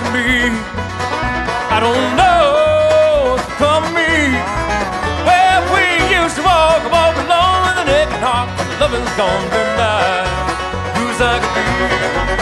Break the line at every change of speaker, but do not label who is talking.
can be. I don't know if come me. Well, we used to walk alone with a naked heart, but loving's gone tonight. Who's I could be?